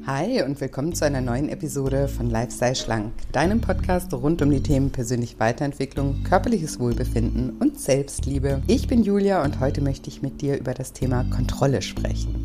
Hi und willkommen zu einer neuen Episode von Lifestyle Schlank, deinem Podcast rund um die Themen persönliche Weiterentwicklung, körperliches Wohlbefinden und Selbstliebe. Ich bin Julia und heute möchte ich mit dir über das Thema Kontrolle sprechen.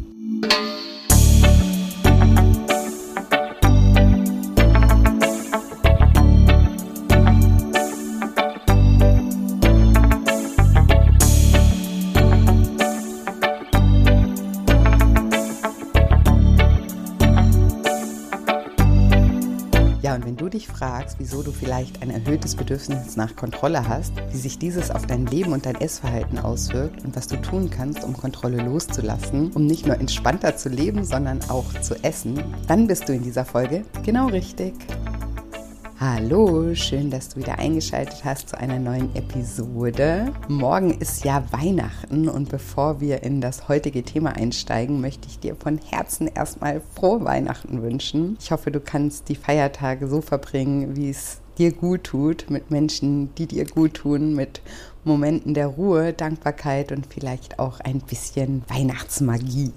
Ja, und wenn du dich fragst, wieso du vielleicht ein erhöhtes Bedürfnis nach Kontrolle hast, wie sich dieses auf dein Leben und dein Essverhalten auswirkt und was du tun kannst, um Kontrolle loszulassen, um nicht nur entspannter zu leben, sondern auch zu essen, dann bist du in dieser Folge genau richtig. Hallo, schön, dass du wieder eingeschaltet hast zu einer neuen Episode. Morgen ist ja Weihnachten und bevor wir in das heutige Thema einsteigen, möchte ich dir von Herzen erstmal frohe Weihnachten wünschen. Ich hoffe, du kannst die Feiertage so verbringen, wie es dir gut tut, mit Menschen, die dir gut tun, mit Momenten der Ruhe, Dankbarkeit und vielleicht auch ein bisschen Weihnachtsmagie.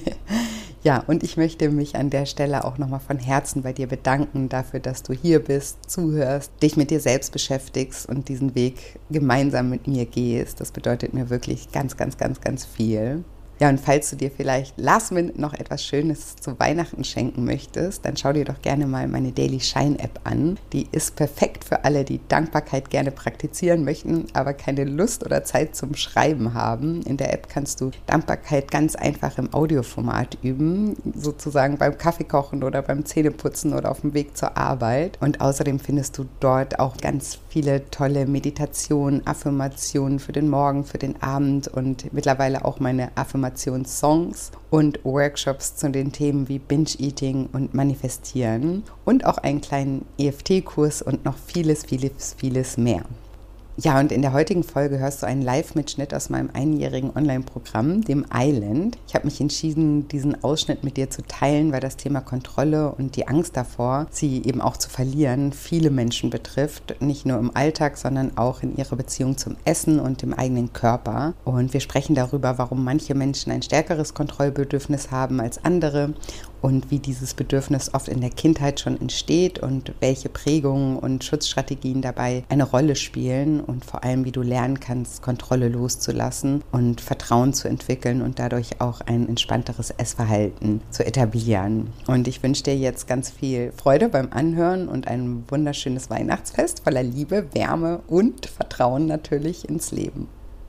Ja, und ich möchte mich an der Stelle auch nochmal von Herzen bei dir bedanken dafür, dass du hier bist, zuhörst, dich mit dir selbst beschäftigst und diesen Weg gemeinsam mit mir gehst. Das bedeutet mir wirklich ganz, ganz, ganz, ganz viel. Ja, und falls du dir vielleicht last minute noch etwas Schönes zu Weihnachten schenken möchtest, dann schau dir doch gerne mal meine Daily Shine App an. Die ist perfekt für alle, die Dankbarkeit gerne praktizieren möchten, aber keine Lust oder Zeit zum Schreiben haben. In der App kannst du Dankbarkeit ganz einfach im Audioformat üben, sozusagen beim Kaffeekochen oder beim Zähneputzen oder auf dem Weg zur Arbeit. Und außerdem findest du dort auch ganz viele tolle Meditationen, Affirmationen für den Morgen, für den Abend und mittlerweile auch meine Affirmationssongs und Workshops zu den Themen wie Binge-Eating und Manifestieren und auch einen kleinen EFT-Kurs und noch vieles, vieles, vieles mehr. Ja, und in der heutigen Folge hörst du einen Live-Mitschnitt aus meinem einjährigen Online-Programm, dem Island. Ich habe mich entschieden, diesen Ausschnitt mit dir zu teilen, weil das Thema Kontrolle und die Angst davor, sie eben auch zu verlieren, viele Menschen betrifft. Nicht nur im Alltag, sondern auch in ihrer Beziehung zum Essen und dem eigenen Körper. Und wir sprechen darüber, warum manche Menschen ein stärkeres Kontrollbedürfnis haben als andere und wie dieses Bedürfnis oft in der Kindheit schon entsteht und welche Prägungen und Schutzstrategien dabei eine Rolle spielen und vor allem, wie du lernen kannst, Kontrolle loszulassen und Vertrauen zu entwickeln und dadurch auch ein entspannteres Essverhalten zu etablieren. Und ich wünsche dir jetzt ganz viel Freude beim Anhören und ein wunderschönes Weihnachtsfest voller Liebe, Wärme und Vertrauen natürlich ins Leben.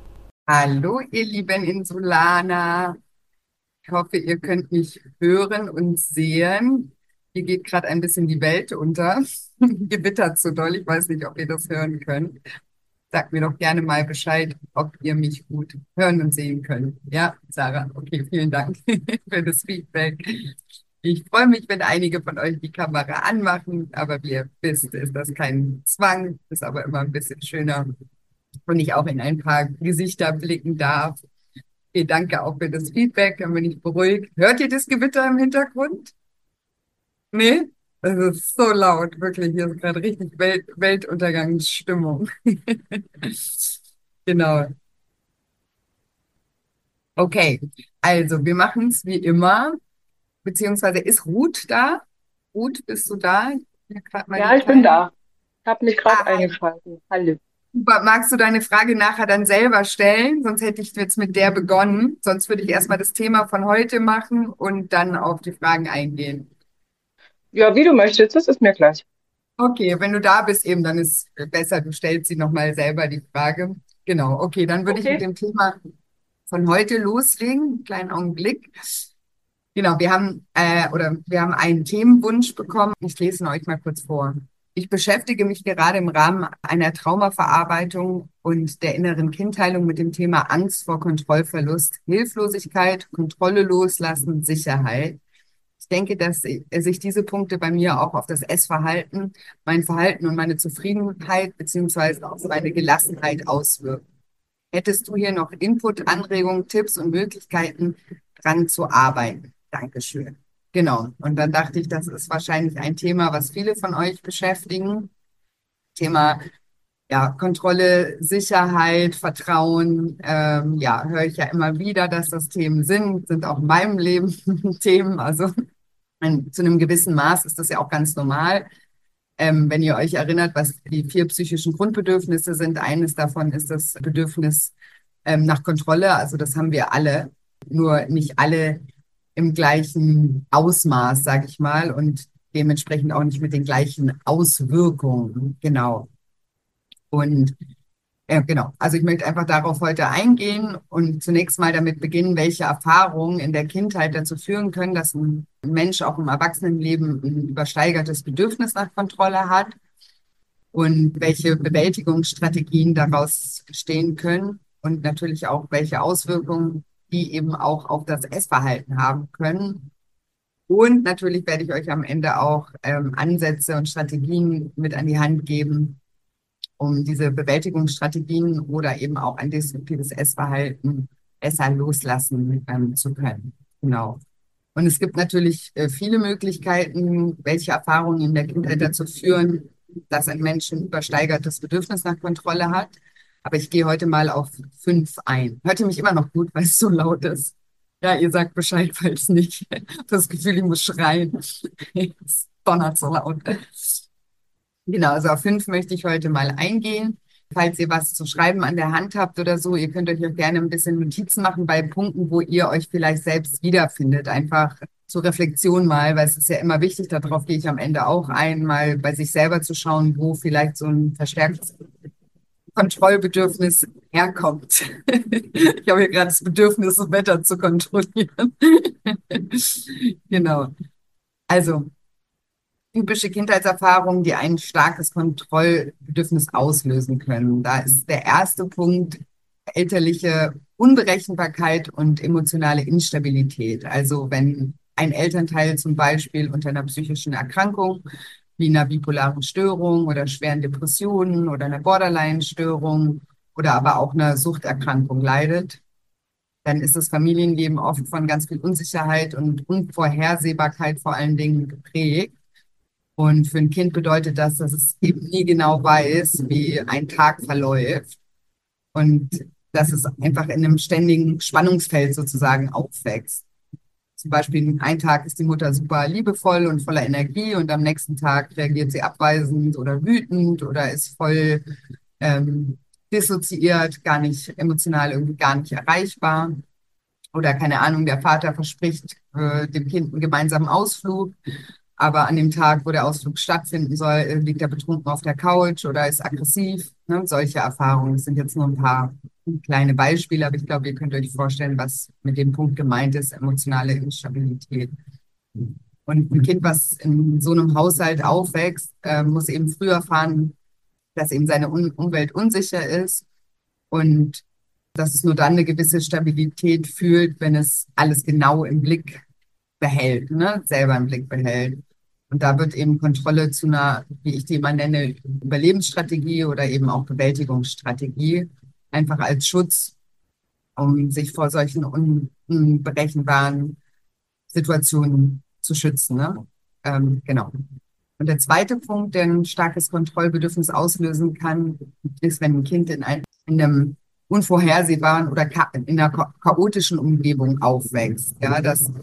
Hallo, ihr lieben Insulaner. Ich hoffe, ihr könnt mich hören und sehen. Hier geht gerade ein bisschen die Welt unter. Gewittert zu doll. Ich weiß nicht, ob ihr das hören könnt. Sagt mir doch gerne mal Bescheid, ob ihr mich gut hören und sehen könnt. Ja, Sarah, okay, vielen Dank für das Feedback. Ich freue mich, wenn einige von euch die Kamera anmachen, aber wie ihr wisst, ist das kein Zwang, ist aber immer ein bisschen schöner, wenn ich auch in ein paar Gesichter blicken darf. Okay, danke auch für das Feedback, dann bin ich beruhigt. Hört ihr das Gewitter im Hintergrund? Nee? Das ist so laut, wirklich. Hier ist gerade richtig Weltuntergangsstimmung. Genau. Okay, also wir machen es wie immer, beziehungsweise ist Ruth da? Ruth, bist du da? Ich hab grad mal Ja, die ich bin Teil. da. Ich habe mich gerade Ah, eingeschaltet. Hallo. super. Magst du deine Frage nachher dann selber stellen? Sonst hätte ich jetzt mit der begonnen. Sonst würde ich erstmal das Thema von heute machen und dann auf die Fragen eingehen. Ja, wie du möchtest, das ist mir gleich. Okay, wenn du da bist eben, dann ist besser, du stellst sie nochmal selber die Frage. Genau, okay, dann würde ich mit Okay. dem Thema von heute loslegen. Einen kleinen Augenblick. Genau, wir haben einen Themenwunsch bekommen. Ich lese ihn euch mal kurz vor. Ich beschäftige mich gerade im Rahmen einer Traumaverarbeitung und der inneren Kindheilung mit dem Thema Angst vor Kontrollverlust, Hilflosigkeit, Kontrolle loslassen, Sicherheit. Ich denke, dass sich diese Punkte bei mir auch auf das Essverhalten, mein Verhalten und meine Zufriedenheit beziehungsweise auf meine Gelassenheit auswirken. Hättest du hier noch Input, Anregungen, Tipps und Möglichkeiten, dran zu arbeiten? Dankeschön. Genau. Und dann dachte ich, das ist wahrscheinlich ein Thema, was viele von euch beschäftigen. Thema, ja, Kontrolle, Sicherheit, Vertrauen. Ja, höre ich ja immer wieder, dass das Themen sind auch in meinem Leben Themen. Also Zu einem gewissen Maß ist das ja auch ganz normal. Wenn ihr euch erinnert, was die 4 psychischen Grundbedürfnisse sind, eines davon ist das Bedürfnis nach Kontrolle. Also das haben wir alle, nur nicht alle im gleichen Ausmaß, sage ich mal, und dementsprechend auch nicht mit den gleichen Auswirkungen. Genau. Und genau, also ich möchte einfach darauf heute eingehen und zunächst mal damit beginnen, welche Erfahrungen in der Kindheit dazu führen können, dass ein Mensch auch im Erwachsenenleben ein übersteigertes Bedürfnis nach Kontrolle hat und welche Bewältigungsstrategien daraus stehen können und natürlich auch welche Auswirkungen die eben auch auf das Essverhalten haben können. Und natürlich werde ich euch am Ende auch Ansätze und Strategien mit an die Hand geben, um diese Bewältigungsstrategien oder eben auch ein destruktives Essverhalten besser loslassen zu können. Genau. Und es gibt natürlich viele Möglichkeiten, welche Erfahrungen in der Kindheit dazu führen, dass ein Mensch ein übersteigertes Bedürfnis nach Kontrolle hat. Aber ich gehe heute mal auf 5 ein. Hört ihr mich immer noch gut, weil es so laut ist? Ja, ihr sagt Bescheid, falls nicht. Ich habe das Gefühl, ich muss schreien. Es donnert so laut. Genau, also auf 5 möchte ich heute mal eingehen. Falls ihr was zu schreiben an der Hand habt oder so, ihr könnt euch auch gerne ein bisschen Notizen machen bei Punkten, wo ihr euch vielleicht selbst wiederfindet. Einfach zur Reflexion mal, weil es ist ja immer wichtig, darauf gehe ich am Ende auch ein, mal bei sich selber zu schauen, wo vielleicht so ein verstärktes Kontrollbedürfnis herkommt. Ich habe hier gerade das Bedürfnis, das Wetter zu kontrollieren. Genau. Also, typische Kindheitserfahrungen, die ein starkes Kontrollbedürfnis auslösen können. Da ist der erste Punkt elterliche Unberechenbarkeit und emotionale Instabilität. Also wenn ein Elternteil zum Beispiel unter einer psychischen Erkrankung wie einer bipolaren Störung oder schweren Depressionen oder einer Borderline-Störung oder aber auch einer Suchterkrankung leidet, dann ist das Familienleben oft von ganz viel Unsicherheit und Unvorhersehbarkeit vor allen Dingen geprägt. Und für ein Kind bedeutet das, dass es eben nie genau weiß, wie ein Tag verläuft und dass es einfach in einem ständigen Spannungsfeld sozusagen aufwächst. Zum Beispiel ein Tag ist die Mutter super liebevoll und voller Energie und am nächsten Tag reagiert sie abweisend oder wütend oder ist voll dissoziiert, gar nicht emotional irgendwie gar nicht erreichbar. Oder keine Ahnung, der Vater verspricht dem Kind einen gemeinsamen Ausflug, aber an dem Tag, wo der Ausflug stattfinden soll, liegt er betrunken auf der Couch oder ist aggressiv. Ne? Solche Erfahrungen, das sind jetzt nur ein paar kleine Beispiele, aber ich glaube, ihr könnt euch vorstellen, was mit dem Punkt gemeint ist, emotionale Instabilität. Und ein Kind, was in so einem Haushalt aufwächst, muss eben früh erfahren, dass eben seine Umwelt unsicher ist und dass es nur dann eine gewisse Stabilität fühlt, wenn es alles genau im Blick behält, ne? Selber im Blick behält. Und da wird eben Kontrolle zu einer, wie ich die immer nenne, Überlebensstrategie oder eben auch Bewältigungsstrategie, einfach als Schutz, um sich vor solchen unberechenbaren Situationen zu schützen. Ne? Genau. Und der zweite Punkt, der ein starkes Kontrollbedürfnis auslösen kann, ist, wenn ein Kind in einem unvorhersehbaren oder in einer chaotischen Umgebung aufwächst. Ja,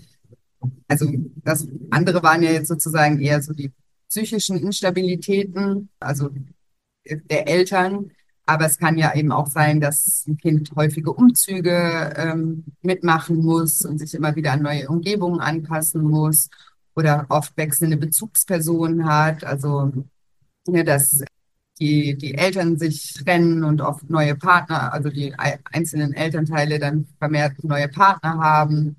also das andere waren ja jetzt sozusagen eher so die psychischen Instabilitäten, also der Eltern. Aber es kann ja eben auch sein, dass ein Kind häufige Umzüge mitmachen muss und sich immer wieder an neue Umgebungen anpassen muss oder oft wechselnde Bezugspersonen hat. Also, ja, dass die Eltern sich trennen und oft neue Partner, also die einzelnen Elternteile dann vermehrt neue Partner haben.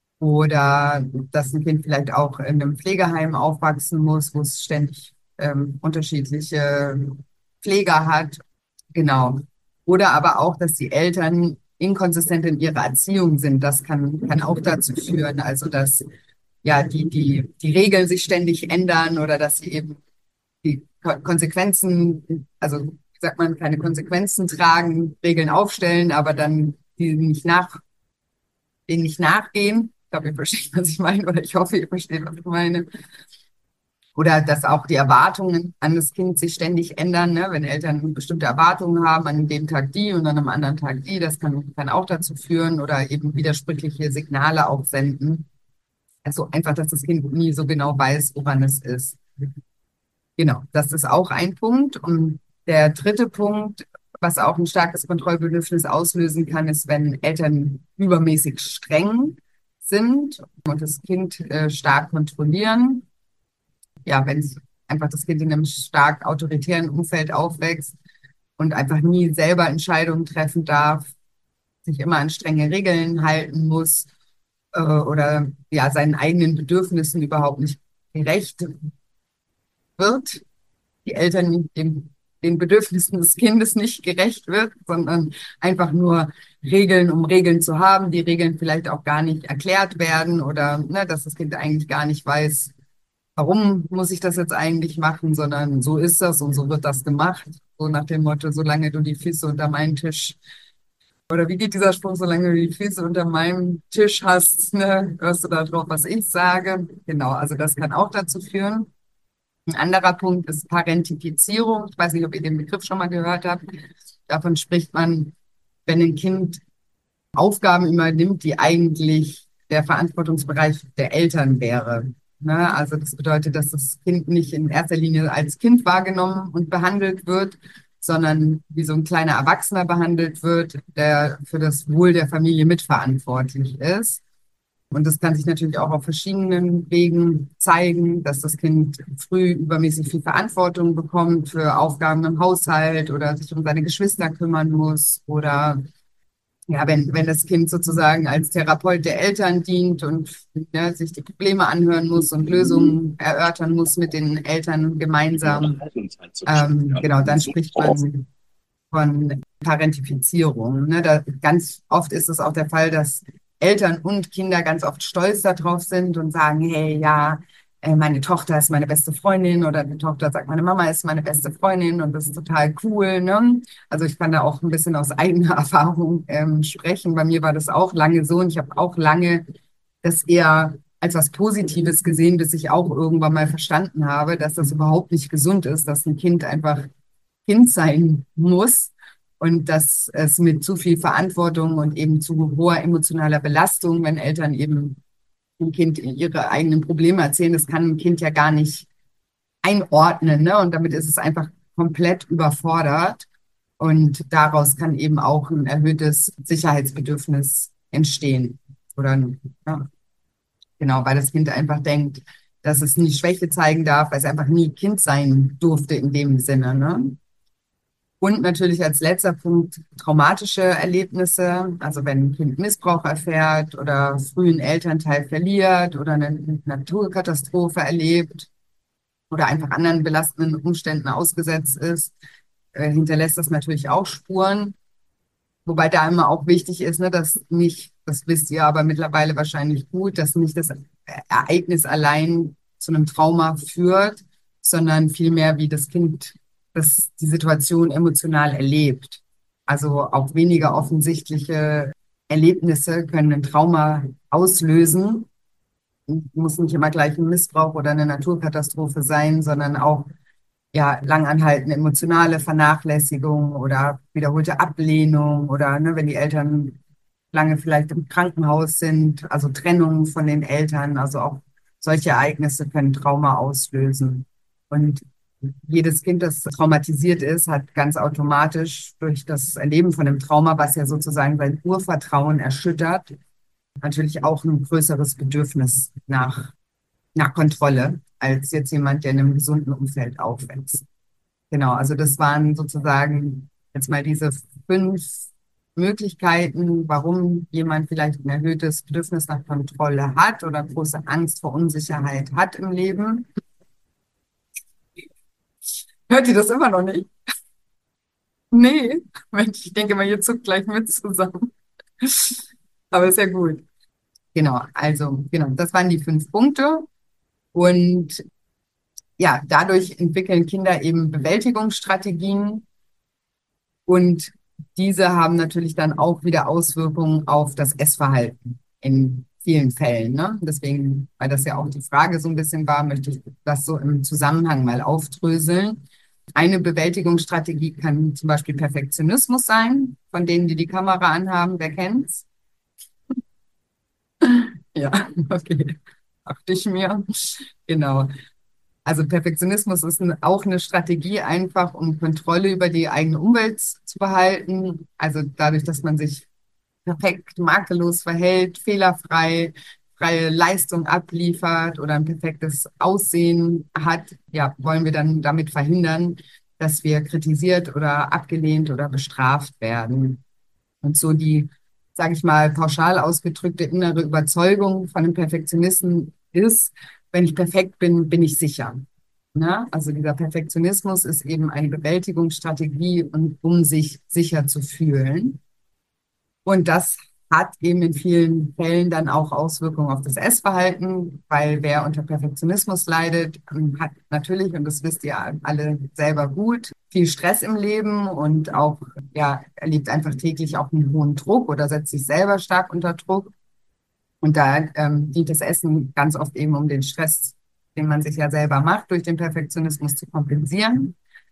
Oder dass ein Kind vielleicht auch in einem Pflegeheim aufwachsen muss, wo es ständig unterschiedliche Pfleger hat. Genau. Oder aber auch, dass die Eltern inkonsistent in ihrer Erziehung sind. Das kann auch dazu führen, also dass ja die Regeln sich ständig ändern oder dass sie eben die Konsequenzen, also wie sagt man, keine Konsequenzen tragen, Regeln aufstellen, aber dann die denen nicht nachgehen. Ich glaube, ihr versteht, was ich meine, oder ich hoffe, ihr versteht, was ich meine. Oder dass auch die Erwartungen an das Kind sich ständig ändern, ne? Wenn Eltern bestimmte Erwartungen haben, an dem Tag die und dann am anderen Tag die, das kann auch dazu führen oder eben widersprüchliche Signale auch senden. Also einfach, dass das Kind nie so genau weiß, woran es ist. Genau, das ist auch ein Punkt. Und der dritte Punkt, was auch ein starkes Kontrollbedürfnis auslösen kann, ist, wenn Eltern übermäßig streng sind und das Kind stark kontrollieren. Ja, wenn einfach das Kind in einem stark autoritären Umfeld aufwächst und einfach nie selber Entscheidungen treffen darf, sich immer an strenge Regeln halten muss oder ja seinen eigenen Bedürfnissen überhaupt nicht gerecht wird, die Eltern den Bedürfnissen des Kindes nicht gerecht wird, sondern einfach nur Regeln, um Regeln zu haben, die Regeln vielleicht auch gar nicht erklärt werden oder ne, dass das Kind eigentlich gar nicht weiß, warum muss ich das jetzt eigentlich machen, sondern so ist das und so wird das gemacht. So nach dem Motto, solange du die Füße unter meinen Tisch, oder wie geht dieser Spruch, solange du die Füße unter meinem Tisch hast, ne, hörst du da drauf, was ich sage. Genau, also das kann auch dazu führen. Ein anderer Punkt ist Parentifizierung. Ich weiß nicht, ob ihr den Begriff schon mal gehört habt. Davon spricht man, wenn ein Kind Aufgaben übernimmt, die eigentlich der Verantwortungsbereich der Eltern wäre. Ne? Also das bedeutet, dass das Kind nicht in erster Linie als Kind wahrgenommen und behandelt wird, sondern wie so ein kleiner Erwachsener behandelt wird, der für das Wohl der Familie mitverantwortlich ist. Und das kann sich natürlich auch auf verschiedenen Wegen zeigen, dass das Kind früh übermäßig viel Verantwortung bekommt für Aufgaben im Haushalt oder sich um seine Geschwister kümmern muss oder ja, wenn das Kind sozusagen als Therapeut der Eltern dient und ne, sich die Probleme anhören muss und Lösungen erörtern muss mit den Eltern gemeinsam, genau, dann spricht man von Parentifizierung. Ne? Da, ganz oft ist es auch der Fall, dass Eltern und Kinder ganz oft stolz darauf sind und sagen, hey, ja, meine Tochter ist meine beste Freundin oder die Tochter sagt, meine Mama ist meine beste Freundin und das ist total cool. Ne? Also ich kann da auch ein bisschen aus eigener Erfahrung sprechen. Bei mir war das auch lange so und ich habe auch lange das eher als was Positives gesehen, bis ich auch irgendwann mal verstanden habe, dass das überhaupt nicht gesund ist, dass ein Kind einfach Kind sein muss und dass es mit zu viel Verantwortung und eben zu hoher emotionaler Belastung, wenn Eltern eben dem Kind ihre eigenen Probleme erzählen, das kann ein Kind ja gar nicht einordnen, ne? Und damit ist es einfach komplett überfordert. Und daraus kann eben auch ein erhöhtes Sicherheitsbedürfnis entstehen. Oder, ja, genau, weil das Kind einfach denkt, dass es nie Schwäche zeigen darf, weil es einfach nie Kind sein durfte in dem Sinne, ne? Und natürlich als letzter Punkt traumatische Erlebnisse. Also wenn ein Kind Missbrauch erfährt oder früh einen Elternteil verliert oder eine Naturkatastrophe erlebt oder einfach anderen belastenden Umständen ausgesetzt ist, hinterlässt das natürlich auch Spuren. Wobei da immer auch wichtig ist, ne, dass nicht, das wisst ihr aber mittlerweile wahrscheinlich gut, dass nicht das Ereignis allein zu einem Trauma führt, sondern vielmehr, wie das Kind die Situation emotional erlebt. Also auch weniger offensichtliche Erlebnisse können ein Trauma auslösen. Muss nicht immer gleich ein Missbrauch oder eine Naturkatastrophe sein, sondern auch ja, langanhaltende emotionale Vernachlässigung oder wiederholte Ablehnung oder ne, wenn die Eltern lange vielleicht im Krankenhaus sind, also Trennung von den Eltern, also auch solche Ereignisse können Trauma auslösen. Und jedes Kind, das traumatisiert ist, hat ganz automatisch durch das Erleben von einem Trauma, was ja sozusagen sein Urvertrauen erschüttert, natürlich auch ein größeres Bedürfnis nach Kontrolle als jetzt jemand, der in einem gesunden Umfeld aufwächst. Genau, also das waren sozusagen jetzt mal diese 5 Möglichkeiten, warum jemand vielleicht ein erhöhtes Bedürfnis nach Kontrolle hat oder große Angst vor Unsicherheit hat im Leben. Hört ihr das immer noch nicht? Nee, Mensch, ich denke mal, ihr zuckt gleich mit zusammen. Aber ist ja gut. Genau, also genau, das waren die 5 Punkte. Und ja, dadurch entwickeln Kinder eben Bewältigungsstrategien und diese haben natürlich dann auch wieder Auswirkungen auf das Essverhalten in vielen Fällen. Ne? Deswegen, weil das ja auch die Frage so ein bisschen war, möchte ich das so im Zusammenhang mal aufdröseln. Eine Bewältigungsstrategie kann zum Beispiel Perfektionismus sein, von denen, die die Kamera anhaben. Wer kennt's? Ja, okay. dachte ich mir. Genau. Also Perfektionismus ist auch eine Strategie einfach, um Kontrolle über die eigene Umwelt zu behalten. Also dadurch, dass man sich perfekt, makellos verhält, fehlerfrei, freie Leistung abliefert oder ein perfektes Aussehen hat, ja, wollen wir dann damit verhindern, dass wir kritisiert oder abgelehnt oder bestraft werden. Und so die, sage ich mal, pauschal ausgedrückte innere Überzeugung von einem Perfektionisten ist, wenn ich perfekt bin, bin ich sicher. Ne? Also dieser Perfektionismus ist eben eine Bewältigungsstrategie, um sich sicher zu fühlen. Und das hat eben in vielen Fällen dann auch Auswirkungen auf das Essverhalten, weil wer unter Perfektionismus leidet, hat natürlich, und das wisst ihr alle selber gut, viel Stress im Leben und auch, ja, erlebt einfach täglich auch einen hohen Druck oder setzt sich selber stark unter Druck. Und da dient das Essen ganz oft eben, um den Stress, den man sich ja selber macht, durch den Perfektionismus zu kompensieren.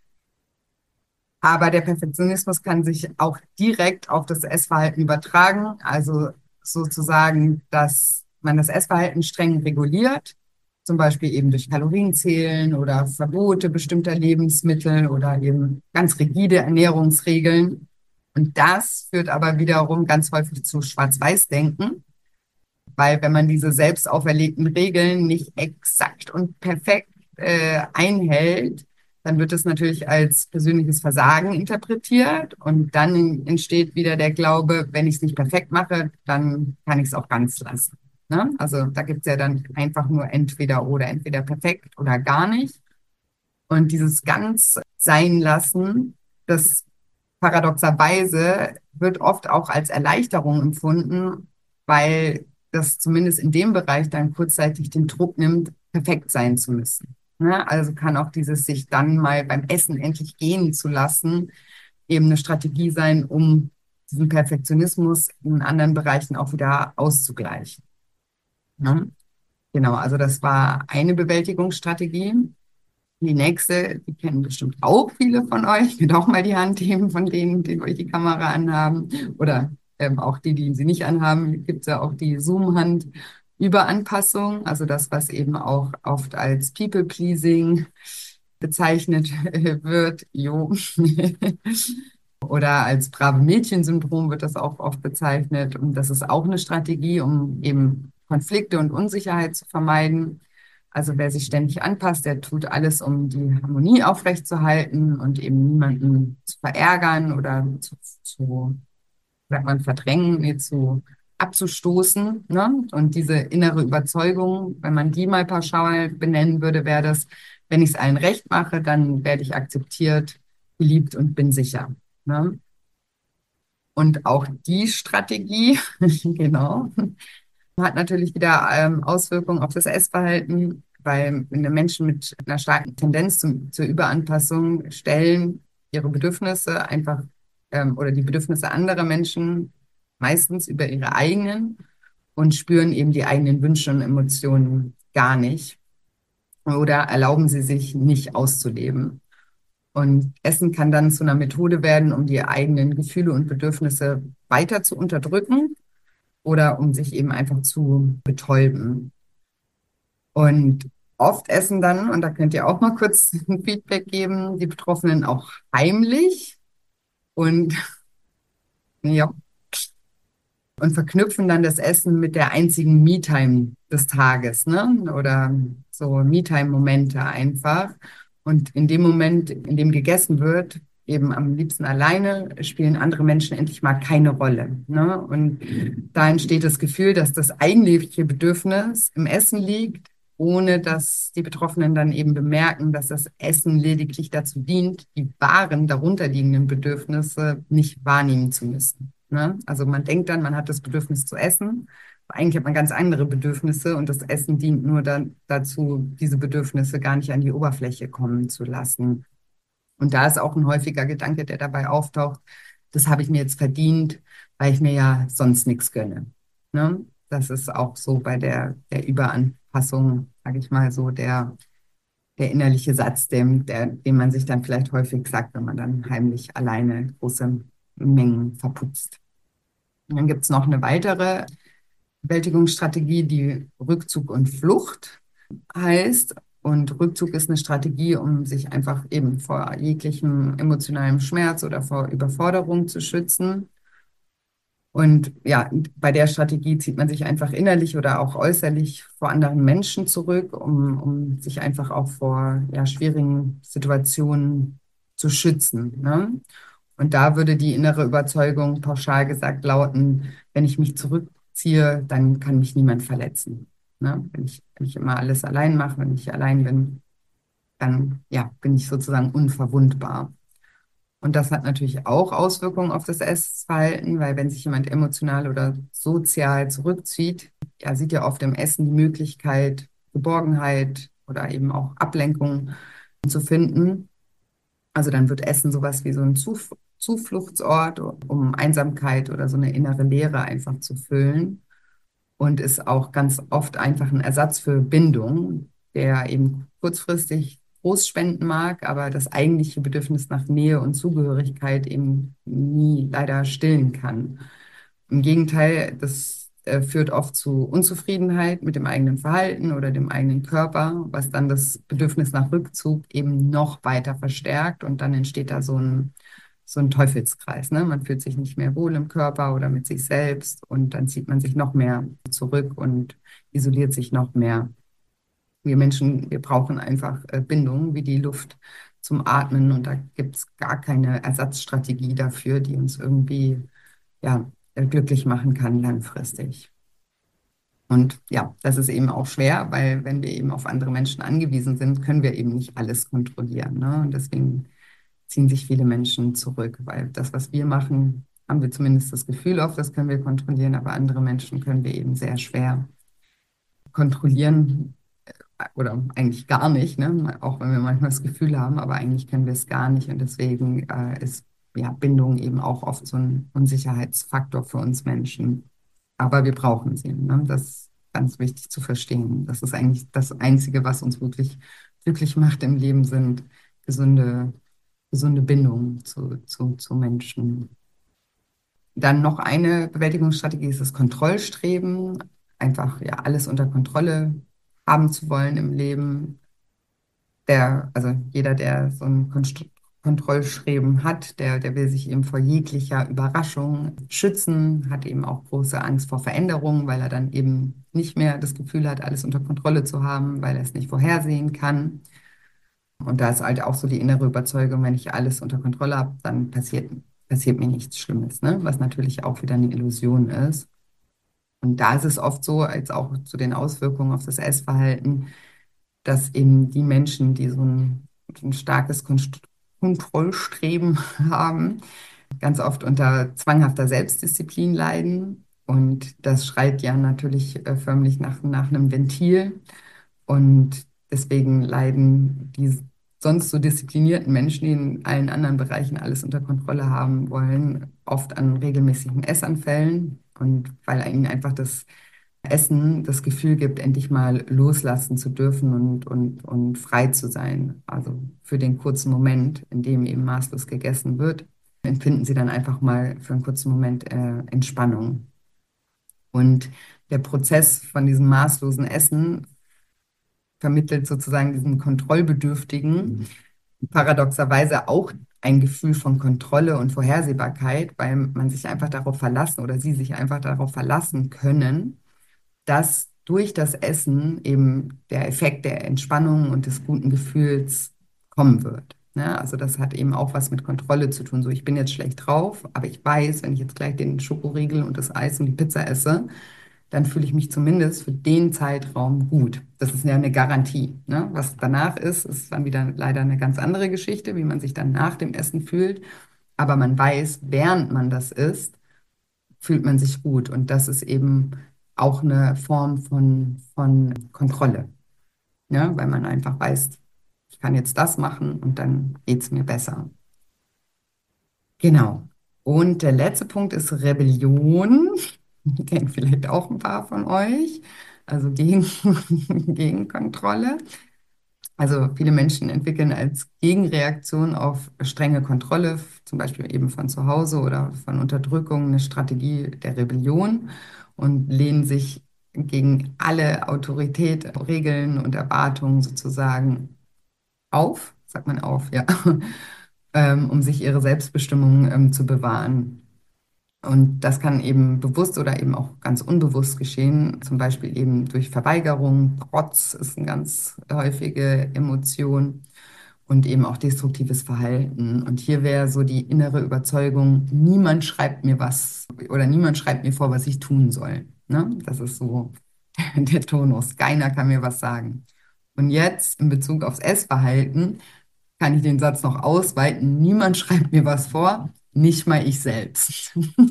Aber der Perfektionismus kann sich auch direkt auf das Essverhalten übertragen. Also sozusagen, dass man das Essverhalten streng reguliert, zum Beispiel eben durch Kalorienzählen oder Verbote bestimmter Lebensmittel oder eben ganz rigide Ernährungsregeln. Und das führt aber wiederum ganz häufig zu Schwarz-Weiß-Denken, weil wenn man diese selbst auferlegten Regeln nicht exakt und perfekt einhält, dann wird es natürlich als persönliches Versagen interpretiert und dann entsteht wieder der Glaube, wenn ich es nicht perfekt mache, dann kann ich es auch ganz lassen. Ne? Also da gibt es ja dann einfach nur entweder oder, entweder perfekt oder gar nicht. Und dieses ganz sein lassen, das paradoxerweise wird oft auch als Erleichterung empfunden, weil das zumindest in dem Bereich dann kurzzeitig den Druck nimmt, perfekt sein zu müssen. Ne? Also kann auch dieses sich dann mal beim Essen endlich gehen zu lassen, eben eine Strategie sein, um diesen Perfektionismus in anderen Bereichen auch wieder auszugleichen. Ne? Genau, also das war eine Bewältigungsstrategie. Die nächste, die kennen bestimmt auch viele von euch. Ich würde auch mal die Hand heben von denen, die euch die Kamera anhaben. Oder auch die, die sie nicht anhaben. Gibt es ja auch die Zoom-Hand-Überanpassung. Also das, was eben auch oft als People-Pleasing bezeichnet wird. Jo. Oder als brave Mädchen-Syndrom wird das auch oft bezeichnet. Und das ist auch eine Strategie, um eben Konflikte und Unsicherheit zu vermeiden. Also wer sich ständig anpasst, der tut alles, um die Harmonie aufrechtzuerhalten und eben niemanden zu verärgern oder sagt man, verdrängen, nee, abzustoßen. Ne? Und diese innere Überzeugung, wenn man die mal pauschal benennen würde, wäre das, wenn ich es allen recht mache, dann werde ich akzeptiert, geliebt und bin sicher. Ne? Und auch die Strategie, genau, hat natürlich wieder Auswirkungen auf das Essverhalten, weil Menschen mit einer starken Tendenz zur Überanpassung stellen ihre Bedürfnisse einfach oder die Bedürfnisse anderer Menschen meistens über ihre eigenen und spüren eben die eigenen Wünsche und Emotionen gar nicht oder erlauben sie sich nicht auszuleben. Und Essen kann dann zu einer Methode werden, um die eigenen Gefühle und Bedürfnisse weiter zu unterdrücken oder um sich eben einfach zu betäuben. Und oft essen dann, und da könnt ihr auch mal kurz ein Feedback geben, die Betroffenen auch heimlich und ja, und verknüpfen dann das Essen mit der einzigen Me-Time des Tages, ne? Oder so Me-Time-Momente einfach. Und in dem Moment, in dem gegessen wird, eben am liebsten alleine, spielen andere Menschen endlich mal keine Rolle. Ne? Und da entsteht das Gefühl, dass das eigentliche Bedürfnis im Essen liegt, ohne dass die Betroffenen dann eben bemerken, dass das Essen lediglich dazu dient, die wahren darunterliegenden Bedürfnisse nicht wahrnehmen zu müssen. Ne? Also man denkt dann, man hat das Bedürfnis zu essen, aber eigentlich hat man ganz andere Bedürfnisse und das Essen dient nur dazu, diese Bedürfnisse gar nicht an die Oberfläche kommen zu lassen. Und da ist auch ein häufiger Gedanke, der dabei auftaucht, das habe ich mir jetzt verdient, weil ich mir ja sonst nichts gönne. Ne? Das ist auch so bei der Überanpassung, sage ich mal so, der innerliche Satz, den man sich dann vielleicht häufig sagt, wenn man dann heimlich alleine große Mengen verputzt. Und dann gibt es noch eine weitere Bewältigungsstrategie, die Rückzug und Flucht heißt. Und Rückzug ist eine Strategie, um sich einfach eben vor jeglichem emotionalem Schmerz oder vor Überforderung zu schützen. Und ja, bei der Strategie zieht man sich einfach innerlich oder auch äußerlich vor anderen Menschen zurück, um sich einfach auch vor ja, schwierigen Situationen zu schützen. Ne? Und da würde die innere Überzeugung pauschal gesagt lauten, wenn ich mich zurückziehe, dann kann mich niemand verletzen. Ne? Wenn ich immer alles allein mache, wenn ich allein bin, dann ja, bin ich sozusagen unverwundbar. Und das hat natürlich auch Auswirkungen auf das Essverhalten, weil wenn sich jemand emotional oder sozial zurückzieht, ja, sieht ja oft im Essen die Möglichkeit, Geborgenheit oder eben auch Ablenkung zu finden. Also dann wird Essen sowas wie so ein Zufluchtsort, um Einsamkeit oder so eine innere Leere einfach zu füllen und ist auch ganz oft einfach ein Ersatz für Bindung, der eben kurzfristig Trost spenden mag, aber das eigentliche Bedürfnis nach Nähe und Zugehörigkeit eben nie leider stillen kann. Im Gegenteil, das führt oft zu Unzufriedenheit mit dem eigenen Verhalten oder dem eigenen Körper, was dann das Bedürfnis nach Rückzug eben noch weiter verstärkt und dann entsteht da so ein Teufelskreis. Ne? Man fühlt sich nicht mehr wohl im Körper oder mit sich selbst und dann zieht man sich noch mehr zurück und isoliert sich noch mehr. Wir Menschen, wir brauchen einfach Bindung wie die Luft zum Atmen und da gibt es gar keine Ersatzstrategie dafür, die uns irgendwie ja, glücklich machen kann langfristig. Und ja, das ist eben auch schwer, weil wenn wir eben auf andere Menschen angewiesen sind, können wir eben nicht alles kontrollieren. Ne? Und deswegen ziehen sich viele Menschen zurück, weil das, was wir machen, haben wir zumindest das Gefühl auf, das können wir kontrollieren, aber andere Menschen können wir eben sehr schwer kontrollieren oder eigentlich gar nicht, ne? Auch wenn wir manchmal das Gefühl haben, aber eigentlich können wir es gar nicht und deswegen ist ja, Bindung eben auch oft so ein Unsicherheitsfaktor für uns Menschen. Aber wir brauchen sie. Ne? Das ist ganz wichtig zu verstehen. Das ist eigentlich das Einzige, was uns wirklich glücklich macht im Leben, sind gesunde, gesunde Bindungen zu Menschen. Dann noch eine Bewältigungsstrategie ist das Kontrollstreben. Einfach ja alles unter Kontrolle haben zu wollen im Leben. Also jeder, der so ein Kontrollstreben hat, der will sich eben vor jeglicher Überraschung schützen, hat eben auch große Angst vor Veränderungen, weil er dann eben nicht mehr das Gefühl hat, alles unter Kontrolle zu haben, weil er es nicht vorhersehen kann. Und da ist halt auch so die innere Überzeugung, wenn ich alles unter Kontrolle habe, dann passiert mir nichts Schlimmes, ne? Was natürlich auch wieder eine Illusion ist. Und da ist es oft so, als auch zu den Auswirkungen auf das Essverhalten, dass eben die Menschen, die so ein starkes Kontrollstreben haben, ganz oft unter zwanghafter Selbstdisziplin leiden. Und das schreit ja natürlich förmlich nach einem Ventil. Und deswegen leiden die sonst so disziplinierten Menschen, die in allen anderen Bereichen alles unter Kontrolle haben wollen, oft an regelmäßigen Essanfällen. Und weil ihnen einfach das Essen das Gefühl gibt, endlich mal loslassen zu dürfen und frei zu sein. Also für den kurzen Moment, in dem eben maßlos gegessen wird, empfinden sie dann einfach mal für einen kurzen Moment Entspannung. Und der Prozess von diesem maßlosen Essen vermittelt sozusagen diesen Kontrollbedürftigen paradoxerweise auch ein Gefühl von Kontrolle und Vorhersehbarkeit, weil man sich einfach darauf verlassen oder sie sich einfach darauf verlassen können, dass durch das Essen eben der Effekt der Entspannung und des guten Gefühls kommen wird. Ne? Also das hat eben auch was mit Kontrolle zu tun. So, ich bin jetzt schlecht drauf, aber ich weiß, wenn ich jetzt gleich den Schokoriegel und das Eis und die Pizza esse, dann fühle ich mich zumindest für den Zeitraum gut. Das ist ja eine Garantie. Ne? Was danach ist dann wieder leider eine ganz andere Geschichte, wie man sich dann nach dem Essen fühlt. Aber man weiß, während man das isst, fühlt man sich gut. Und das ist eben auch eine Form von Kontrolle. Ne? Weil man einfach weiß, ich kann jetzt das machen und dann geht es mir besser. Genau. Und der letzte Punkt ist Rebellion. Die kennen vielleicht auch ein paar von euch. Also gegen, gegen Kontrolle. Also viele Menschen entwickeln als Gegenreaktion auf strenge Kontrolle, zum Beispiel eben von zu Hause oder von Unterdrückung, eine Strategie der Rebellion und lehnen sich gegen alle Autorität, Regeln und Erwartungen sozusagen auf, sagt man auf, ja, um sich ihre Selbstbestimmung zu bewahren. Und das kann eben bewusst oder eben auch ganz unbewusst geschehen, zum Beispiel eben durch Verweigerung. Trotz ist eine ganz häufige Emotion und eben auch destruktives Verhalten. Und hier wäre so die innere Überzeugung, niemand schreibt mir was oder niemand schreibt mir vor, was ich tun soll. Ne? Das ist so der Tonus. Keiner kann mir was sagen. Und jetzt in Bezug aufs Essverhalten kann ich den Satz noch ausweiten. Niemand schreibt mir was vor, nicht mal ich selbst.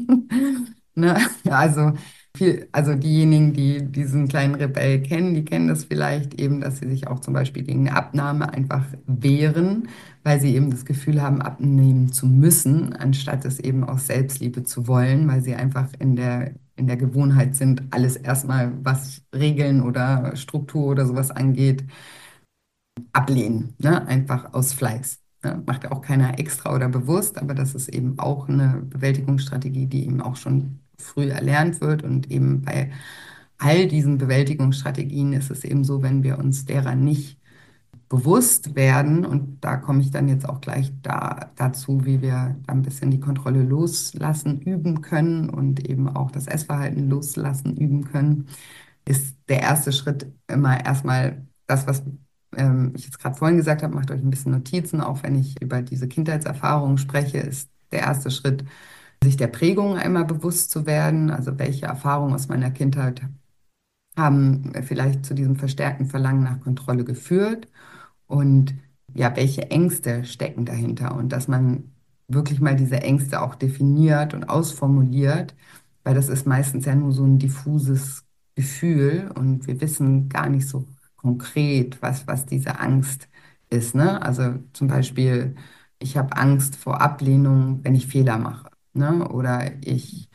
Ne? Also, also diejenigen, die diesen kleinen Rebell kennen, die kennen das vielleicht eben, dass sie sich auch zum Beispiel gegen eine Abnahme einfach wehren, weil sie eben das Gefühl haben, abnehmen zu müssen, anstatt es eben aus Selbstliebe zu wollen, weil sie einfach in der Gewohnheit sind, alles erstmal, was Regeln oder Struktur oder sowas angeht, ablehnen, ne? Einfach aus Fleiß. Ne? Macht ja auch keiner extra oder bewusst, aber das ist eben auch eine Bewältigungsstrategie, die eben auch schon früh erlernt wird. Und eben bei all diesen Bewältigungsstrategien ist es eben so, wenn wir uns derer nicht bewusst werden, und da komme ich dann jetzt auch gleich dazu, wie wir da ein bisschen die Kontrolle loslassen, üben können und eben auch das Essverhalten loslassen, üben können, ist der erste Schritt immer erstmal das, was ich jetzt gerade vorhin gesagt habe, macht euch ein bisschen Notizen, auch wenn ich über diese Kindheitserfahrungen spreche, ist der erste Schritt, sich der Prägung einmal bewusst zu werden, also welche Erfahrungen aus meiner Kindheit haben vielleicht zu diesem verstärkten Verlangen nach Kontrolle geführt und ja, welche Ängste stecken dahinter und dass man wirklich mal diese Ängste auch definiert und ausformuliert, weil das ist meistens ja nur so ein diffuses Gefühl und wir wissen gar nicht so konkret, was diese Angst ist, ne? Also zum Beispiel, ich habe Angst vor Ablehnung, wenn ich Fehler mache, ne? Oder ich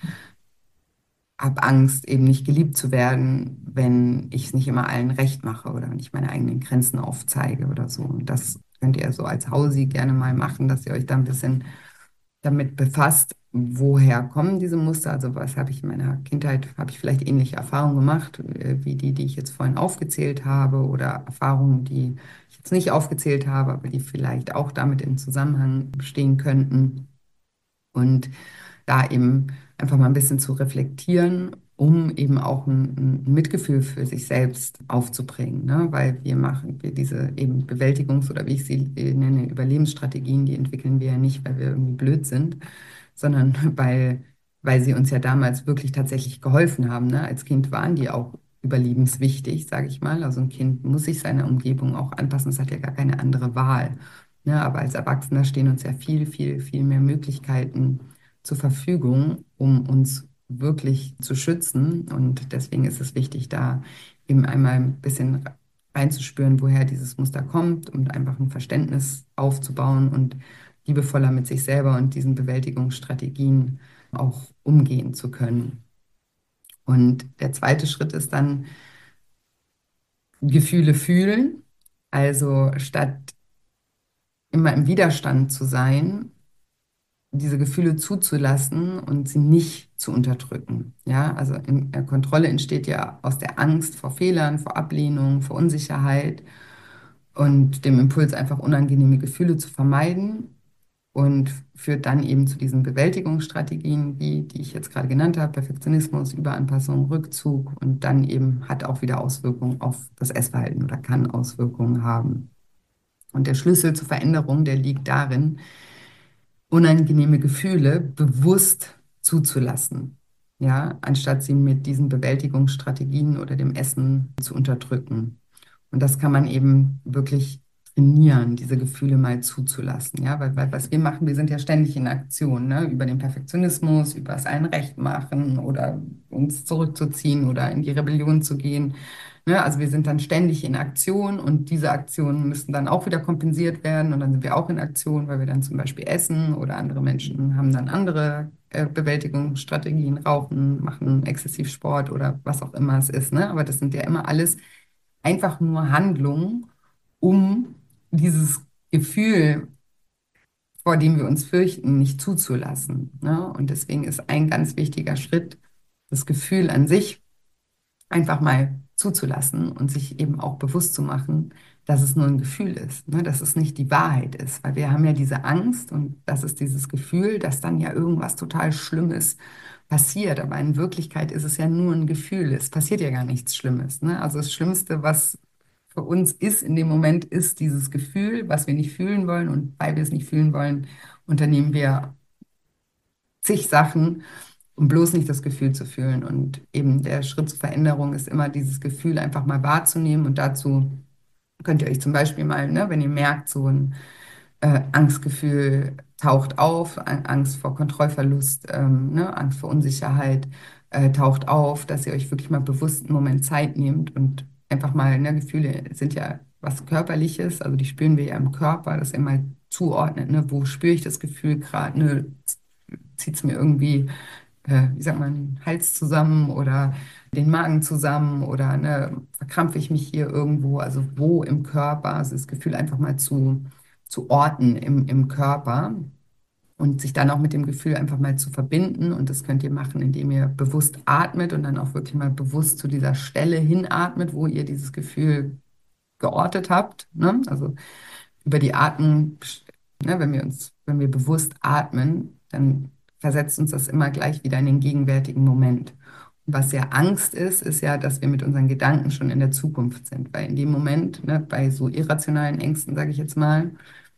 habe Angst, eben nicht geliebt zu werden, wenn ich es nicht immer allen recht mache oder wenn ich meine eigenen Grenzen aufzeige oder so. Und das könnt ihr so als Hausi gerne mal machen, dass ihr euch da ein bisschen damit befasst, woher kommen diese Muster? Also was habe ich in meiner Kindheit, habe ich vielleicht ähnliche Erfahrungen gemacht, wie die ich jetzt vorhin aufgezählt habe oder Erfahrungen, die ich jetzt nicht aufgezählt habe, aber die vielleicht auch damit in Zusammenhang stehen könnten. Und da eben einfach mal ein bisschen zu reflektieren, um eben auch ein Mitgefühl für sich selbst aufzubringen, ne? Weil wir diese eben oder wie ich sie nenne, Überlebensstrategien, die entwickeln wir ja nicht, weil wir irgendwie blöd sind, sondern weil sie uns ja damals wirklich tatsächlich geholfen haben, ne? Als Kind waren die auch überlebenswichtig, sage ich mal. Also ein Kind muss sich seiner Umgebung auch anpassen, es hat ja gar keine andere Wahl. Ne? Aber als Erwachsener stehen uns ja viel mehr Möglichkeiten zur Verfügung, um uns wirklich zu schützen. Und deswegen ist es wichtig, da eben einmal ein bisschen reinzuspüren, woher dieses Muster kommt und einfach ein Verständnis aufzubauen und liebevoller mit sich selber und diesen Bewältigungsstrategien auch umgehen zu können. Und der zweite Schritt ist dann Gefühle fühlen. Also statt immer im Widerstand zu sein, diese Gefühle zuzulassen und sie nicht zu unterdrücken. Ja, also Kontrolle entsteht ja aus der Angst vor Fehlern, vor Ablehnung, vor Unsicherheit und dem Impuls, einfach unangenehme Gefühle zu vermeiden und führt dann eben zu diesen Bewältigungsstrategien, wie die ich jetzt gerade genannt habe, Perfektionismus, Überanpassung, Rückzug und dann eben hat auch wieder Auswirkungen auf das Essverhalten oder kann Auswirkungen haben. Und der Schlüssel zur Veränderung, der liegt darin, unangenehme Gefühle bewusst zuzulassen, ja, anstatt sie mit diesen Bewältigungsstrategien oder dem Essen zu unterdrücken. Und das kann man eben wirklich trainieren, diese Gefühle mal zuzulassen, ja, weil was wir machen, wir sind ja ständig in Aktion, ne, über den Perfektionismus, über das ein Recht machen oder uns zurückzuziehen oder in die Rebellion zu gehen. Ne, also wir sind dann ständig in Aktion und diese Aktionen müssen dann auch wieder kompensiert werden und dann sind wir auch in Aktion, weil wir dann zum Beispiel essen oder andere Menschen haben dann andere Bewältigungsstrategien, rauchen, machen exzessiv Sport oder was auch immer es ist. Ne? Aber das sind ja immer alles einfach nur Handlungen, um dieses Gefühl, vor dem wir uns fürchten, nicht zuzulassen. Ne? Und deswegen ist ein ganz wichtiger Schritt, das Gefühl an sich einfach mal zuzulassen und sich eben auch bewusst zu machen, dass es nur ein Gefühl ist, ne? Dass es nicht die Wahrheit ist. Weil wir haben ja diese Angst und das ist dieses Gefühl, dass dann ja irgendwas total Schlimmes passiert. Aber in Wirklichkeit ist es ja nur ein Gefühl. Es passiert ja gar nichts Schlimmes. Ne? Also das Schlimmste, was für uns ist in dem Moment, ist dieses Gefühl, was wir nicht fühlen wollen. Und weil wir es nicht fühlen wollen, unternehmen wir zig Sachen, um bloß nicht das Gefühl zu fühlen. Und eben der Schritt zur Veränderung ist immer dieses Gefühl einfach mal wahrzunehmen. Und dazu könnt ihr euch zum Beispiel mal, ne, wenn ihr merkt, so ein Angstgefühl taucht auf, Angst vor Kontrollverlust, ne, Angst vor Unsicherheit taucht auf, dass ihr euch wirklich mal bewusst einen Moment Zeit nehmt und einfach mal, ne, Gefühle sind ja was Körperliches, also die spüren wir ja im Körper, dass ihr mal zuordnet, ne, wo spüre ich das Gefühl gerade, ne, zieht es mir irgendwie, wie sagt man, Hals zusammen oder den Magen zusammen oder ne, verkrampfe ich mich hier irgendwo, also wo im Körper, also das Gefühl einfach mal zu orten im Körper und sich dann auch mit dem Gefühl einfach mal zu verbinden. Und das könnt ihr machen, indem ihr bewusst atmet und dann auch wirklich mal bewusst zu dieser Stelle hinatmet, wo ihr dieses Gefühl geortet habt. Ne? Also über die Atmung, ne, wenn wir bewusst atmen, dann versetzt uns das immer gleich wieder in den gegenwärtigen Moment. Und was ja Angst ist, ist ja, dass wir mit unseren Gedanken schon in der Zukunft sind. Weil in dem Moment, ne, bei so irrationalen Ängsten, sage ich jetzt mal,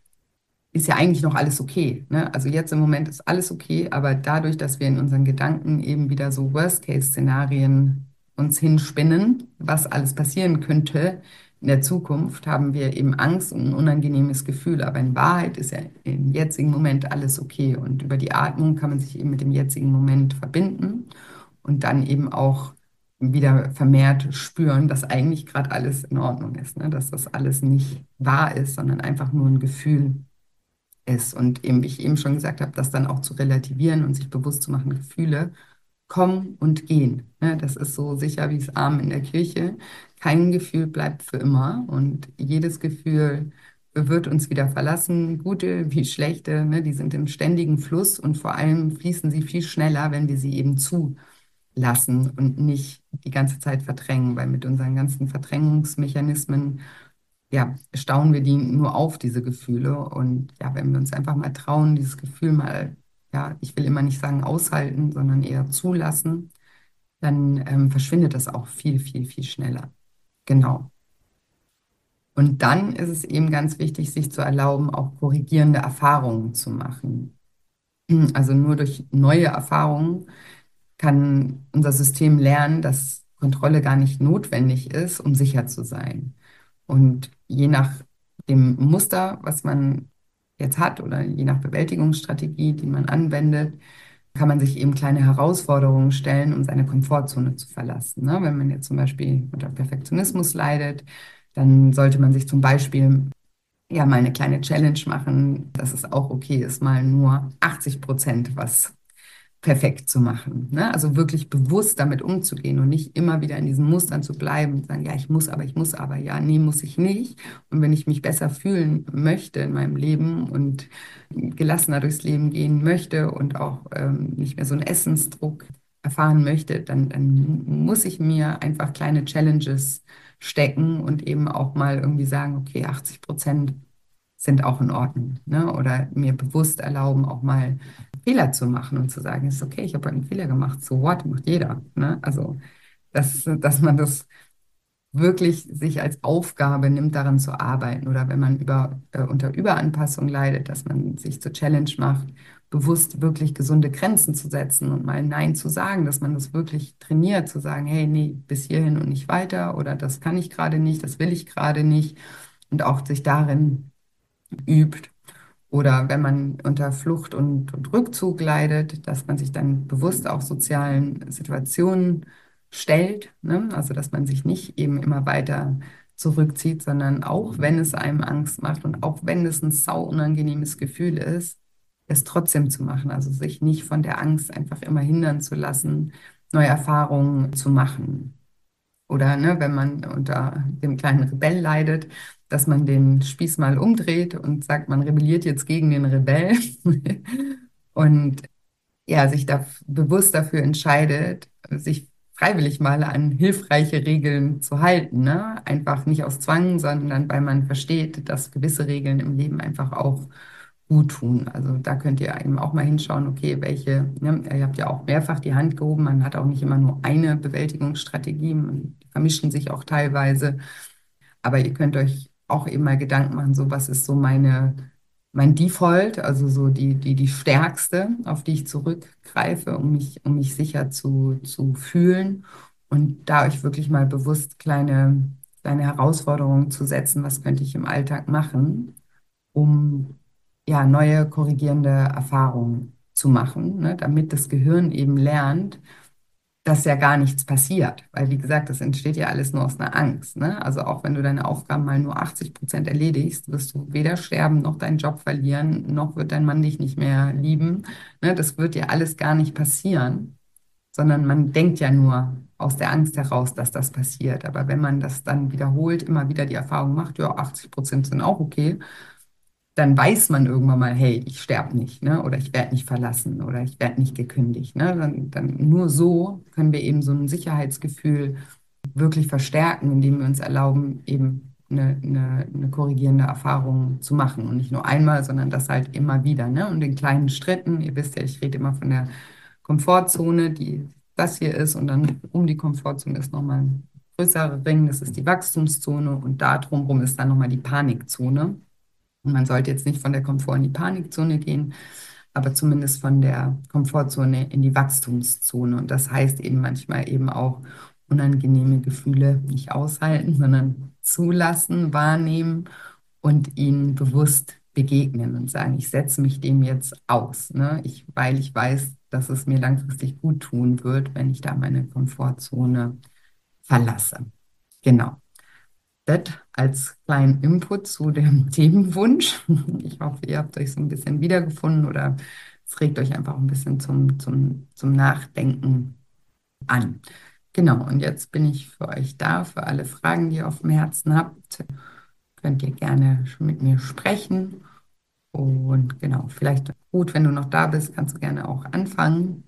ist ja eigentlich noch alles okay. Ne? Also jetzt im Moment ist alles okay, aber dadurch, dass wir in unseren Gedanken eben wieder so Worst-Case-Szenarien uns hinspinnen, was alles passieren könnte in der Zukunft, haben wir eben Angst und ein unangenehmes Gefühl. Aber in Wahrheit ist ja im jetzigen Moment alles okay. Und über die Atmung kann man sich eben mit dem jetzigen Moment verbinden und dann eben auch wieder vermehrt spüren, dass eigentlich gerade alles in Ordnung ist, ne? Dass das alles nicht wahr ist, sondern einfach nur ein Gefühl ist. Und eben, wie ich eben schon gesagt habe, das dann auch zu relativieren und sich bewusst zu machen, Gefühle kommen und gehen. Ne? Das ist so sicher wie das Amen in der Kirche. Kein Gefühl bleibt für immer und jedes Gefühl wird uns wieder verlassen, gute wie schlechte, ne? Die sind im ständigen Fluss und vor allem fließen sie viel schneller, wenn wir sie eben zulassen und nicht die ganze Zeit verdrängen, weil mit unseren ganzen Verdrängungsmechanismen ja, stauen wir die nur auf, diese Gefühle. Und ja, wenn wir uns einfach mal trauen, dieses Gefühl mal, ja, ich will immer nicht sagen aushalten, sondern eher zulassen, dann verschwindet das auch viel, viel, viel schneller. Genau. Und dann ist es eben ganz wichtig, sich zu erlauben, auch korrigierende Erfahrungen zu machen. Also nur durch neue Erfahrungen kann unser System lernen, dass Kontrolle gar nicht notwendig ist, um sicher zu sein. Und je nach dem Muster, was man jetzt hat oder je nach Bewältigungsstrategie, die man anwendet, kann man sich eben kleine Herausforderungen stellen, um seine Komfortzone zu verlassen. Ne? Wenn man jetzt zum Beispiel unter Perfektionismus leidet, dann sollte man sich zum Beispiel ja mal eine kleine Challenge machen, dass es auch okay ist, mal nur 80% was perfekt zu machen. Ne? Also wirklich bewusst damit umzugehen und nicht immer wieder in diesen Mustern zu bleiben und sagen, ja, ich muss aber, ja, nee, muss ich nicht. Und wenn ich mich besser fühlen möchte in meinem Leben und gelassener durchs Leben gehen möchte und auch nicht mehr so einen Essensdruck erfahren möchte, dann muss ich mir einfach kleine Challenges stecken und eben auch mal irgendwie sagen, okay, 80% sind auch in Ordnung. Ne? Oder mir bewusst erlauben, auch mal Fehler zu machen und zu sagen, es ist okay, ich habe einen Fehler gemacht, so what, macht jeder. Ne? Also, dass man das wirklich sich als Aufgabe nimmt, daran zu arbeiten. Oder wenn man unter Überanpassung leidet, dass man sich zur Challenge macht, bewusst wirklich gesunde Grenzen zu setzen und mal Nein zu sagen, dass man das wirklich trainiert, zu sagen, hey, nee, bis hierhin und nicht weiter oder das kann ich gerade nicht, das will ich gerade nicht und auch sich darin übt. Oder wenn man unter Flucht und Rückzug leidet, dass man sich dann bewusst auch sozialen Situationen stellt, ne? Also dass man sich nicht eben immer weiter zurückzieht, sondern auch wenn es einem Angst macht und auch wenn es ein sau unangenehmes Gefühl ist, es trotzdem zu machen. Also sich nicht von der Angst einfach immer hindern zu lassen, neue Erfahrungen zu machen. Oder ne, wenn man unter dem kleinen Rebell leidet, dass man den Spieß mal umdreht und sagt, man rebelliert jetzt gegen den Rebell und ja, sich da bewusst dafür entscheidet, sich freiwillig mal an hilfreiche Regeln zu halten, ne? Einfach nicht aus Zwang, sondern weil man versteht, dass gewisse Regeln im Leben einfach auch gut tun. Also da könnt ihr eben auch mal hinschauen, okay, welche, ne? Ihr habt ja auch mehrfach die Hand gehoben, man hat auch nicht immer nur eine Bewältigungsstrategie, die vermischen sich auch teilweise. Aber ihr könnt euch auch eben mal Gedanken machen, so was ist so mein Default, also so die stärkste, auf die ich zurückgreife, um mich sicher zu fühlen. Und da euch wirklich mal bewusst kleine Herausforderungen zu setzen, was könnte ich im Alltag machen, um ja neue korrigierende Erfahrungen zu machen, ne, damit das Gehirn eben lernt, dass ja gar nichts passiert. Weil, wie gesagt, das entsteht ja alles nur aus einer Angst. Ne? Also auch wenn du deine Aufgaben mal nur 80% erledigst, wirst du weder sterben noch deinen Job verlieren, noch wird dein Mann dich nicht mehr lieben. Ne? Das wird ja alles gar nicht passieren, sondern man denkt ja nur aus der Angst heraus, dass das passiert. Aber wenn man das dann wiederholt, immer wieder die Erfahrung macht, ja, 80% sind auch okay, dann weiß man irgendwann mal, hey, ich sterbe nicht, ne? Oder ich werde nicht verlassen oder ich werde nicht gekündigt. Ne? Dann nur so können wir eben so ein Sicherheitsgefühl wirklich verstärken, indem wir uns erlauben, eben eine korrigierende Erfahrung zu machen. Und nicht nur einmal, sondern das halt immer wieder. Ne? Und in kleinen Schritten, ihr wisst ja, ich rede immer von der Komfortzone, die das hier ist. Und dann um die Komfortzone ist nochmal ein größerer Ring, das ist die Wachstumszone. Und da drumherum ist dann nochmal die Panikzone. Und man sollte jetzt nicht von der Komfort in die Panikzone gehen, aber zumindest von der Komfortzone in die Wachstumszone. Und das heißt eben manchmal eben auch unangenehme Gefühle nicht aushalten, sondern zulassen, wahrnehmen und ihnen bewusst begegnen und sagen, ich setze mich dem jetzt aus, ne? Weil ich weiß, dass es mir langfristig gut tun wird, wenn ich da meine Komfortzone verlasse. Genau. Das als kleinen Input zu dem Themenwunsch. Ich hoffe, ihr habt euch so ein bisschen wiedergefunden oder es regt euch einfach ein bisschen zum Nachdenken an. Genau, und jetzt bin ich für euch da, für alle Fragen, die ihr auf dem Herzen habt. Könnt ihr gerne schon mit mir sprechen. Und genau, vielleicht gut, wenn du noch da bist, kannst du gerne auch anfangen.